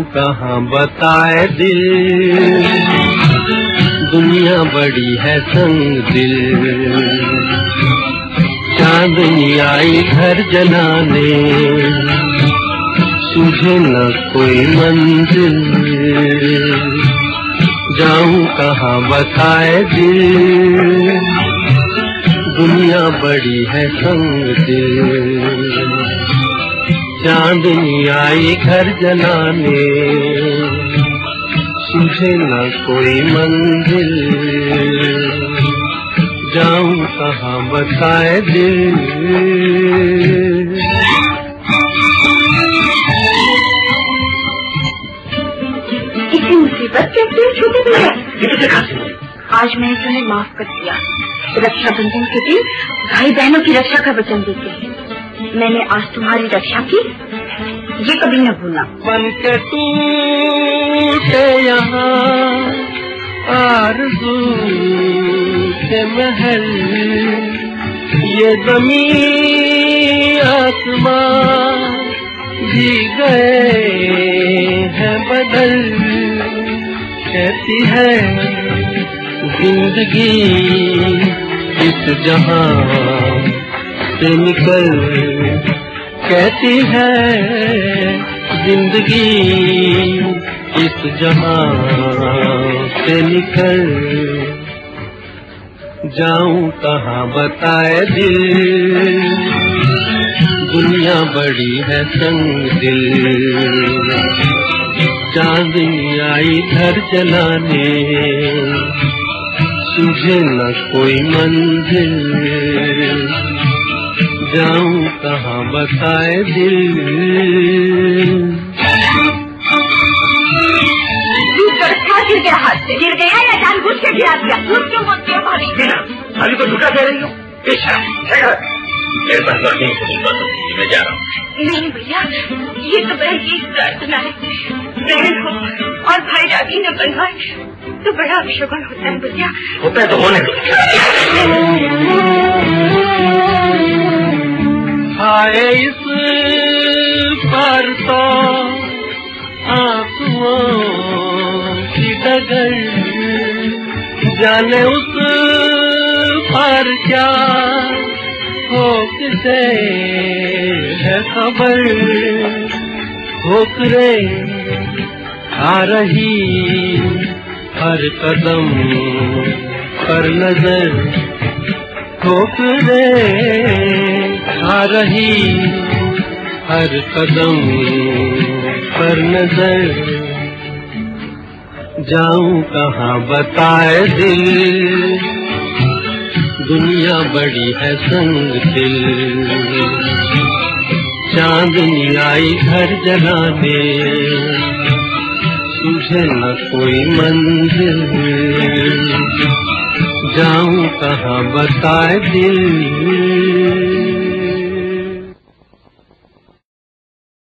जाऊं कहाँ बताए दिल, दुनिया बड़ी है संग दिल। चांदनी आई घर जलाने, सूझे न कोई मंजिल। जाऊं कहाँ बताए दिल, दुनिया बड़ी है संग दिल। चांदनी आई घर जलाने, सूझे न कोई मंजिल। जाऊं कहाँ बताए दिल। इतनी मुसीबत कैसे छोटे भैया? आज मैंने तुम्हें माफ कर दिया। रक्षाबंधन के दिन भाई बहनों की रक्षा का वचन देते हैं। मैंने आज तुम्हारी रक्षा की, ये कभी न भूलना। बन के टूटे यहाँ आरज़ू के महल, ये ज़मीन आसमां भी गए हैं बदल। कहती है जिंदगी इस जहां से निकल, कहती है जिंदगी इस जहां से निकल। जाऊं कहाँ बताए दिल, दुनिया बड़ी है संग दिल। चांदनी आई घर जलाने, सूझे न कोई मंजिल। जाऊं कहाँ बताए दिल। गिर गया हाथ से। गिर गया या जानबूझ के गिरा दिया? झूठ क्यों बोलते हो भाभी? भाभी को झूठा कह रही हो? मेरे पास मैं जा रहा हूँ। नहीं भैया, ये तो बहन की प्रार्थना है। बहन हो और भाई राखी न बनवाए तो बड़ा अपशगुन होता है भैया। होता है तो होने दो। आए इस पर तो आंसुओं की डगर, जाने उस पर क्या हो किसे है खबर। ठोकरे आ रही हर कदम पर नजर, ठोकरे आ रही हर कदम पर नजर। जाऊं कहाँ बताए दिल, दुनिया बड़ी है संग दिल। चांदनी आई घर जलाने, सूझे न कोई मंजिल। जाऊं कहाँ बताए दिल।